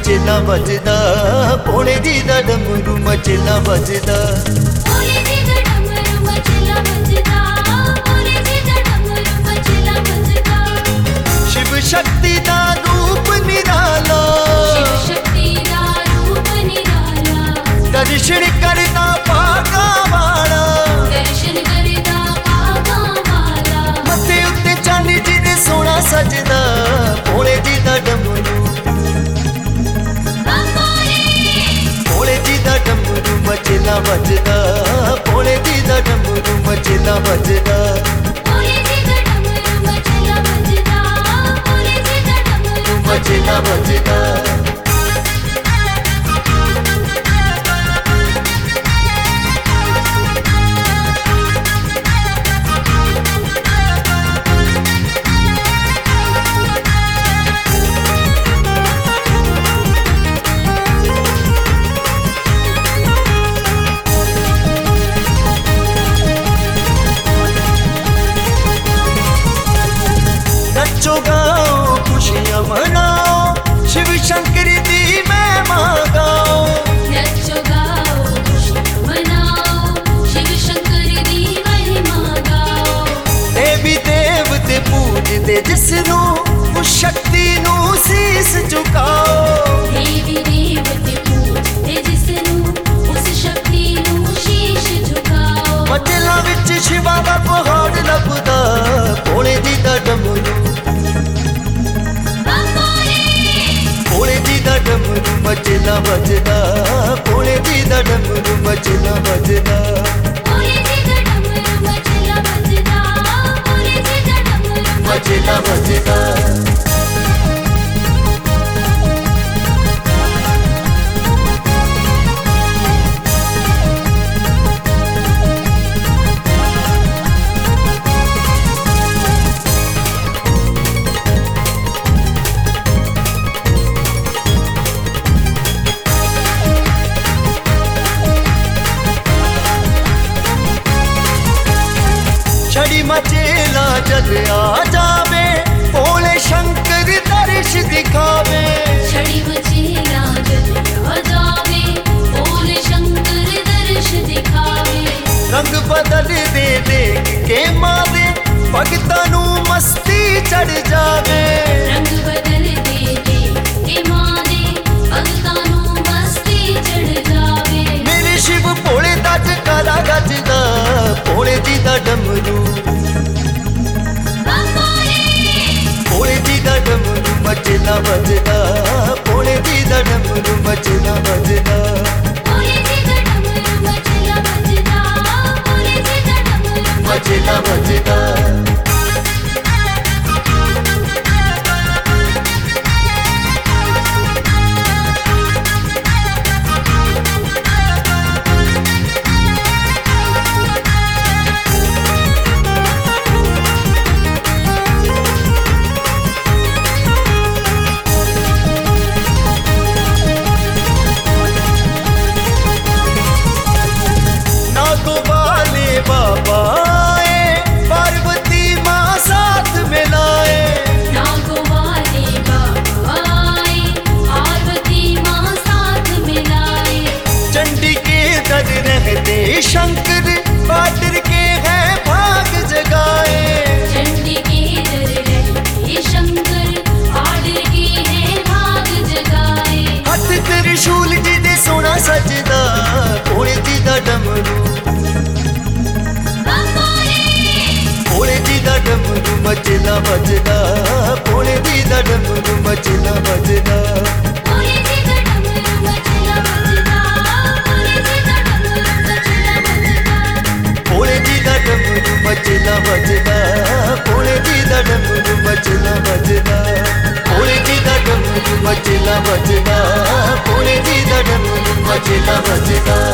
मचेला बजदा, भोले जी दा डमरू मचेला बजदा। भोले जी दा डमरू मचेला बजदा, भोले जी दा डमरू मचेला बजदा। शिव शक्ति दा रूप निराला, शिव शक्ति दा रूप निराला। दर्शन करदा भागा वाला, दर्शन करदा भागा वाला। मथे उत्ते चांदी जी दे सोना सजदा, भोले जी दा डमरू। भोले जी दा डमरू मचेला बजदा, भोले जी दा डमरू मचेला बजदा। भोले जी दा डमरू मचेला बजदा, भोले जी दा डमरू मचेला बजदा। नचो गाओ खुशियां मनाओ, शिव शंकर दी महिमा गाओ। नचो गाओ खुशियां मनाओ, शिव शंकर दी महिमा गाओ। देवी देवते पूजदे जिसनू, उस शक्ति नू सीस झुकाओ। देवी देवते पूजदे जिसनू, उस शक्ति नू शीश झुकाओ। मचेला विच शिवा दा पहाड़ लभदा, भोले जी दा डमरू। भोले जी दा डमरू मचेला बजदा, भोले जी दा डमरू मचेला बजदा। भोले जी दा डमरू मचेला बजदा, भोले जी दा डमरू मचेला बजदा। छड़ी मचेला जल आ जावे, भोले शंकर दर्श दिखावे। छड़ी मचेला जल आ जावे, भोले शंकर दर्श दिखावे। रंग बदल दे देख के मारे, भगतां नू मस्ती चढ़ जावे। रंग बदल दे के माने, भगतां नू मस्ती चढ़ जावे। मेरे शिव भोले दा जकारा गजदा, भोले जी दा डमरू। भोले जी दा डमरू मचेला बजदा, भोले जी दा डमरू मचेला बजदा। भोले जी दा डमरू मचेला बजदा, भोले जी दा डमरू मचेला बजदा। नागो वाले बाबा आए, पार्वती माँ साथ मिलाए। नागो वाले बाबा आए, पार्वती माँ साथ मिलाए। चंडी के दर रहते शंकर, बादर के हैं भाग जगाए। चंडी के दर रहते शंकर, आडर के हैं भाग जगाए। हथ त्रिशूल जी दे सोना सजदा, भोले जी दा डमरू। भोले जी दा डमरू मचेला बजदा, भोले जी दा डमरू मचेला बजदा। भोले जी दा डमरू मचेला बजदा, भोले जी दा डमरू मचेला बजदा। भोले जी दा डमरू मचेला बजदा, भोले जी दा डमरू मचेला बजदा। भोले जी दा डमरू मचेला बजदा, भोले जी दा डमरू मचेला बजदा।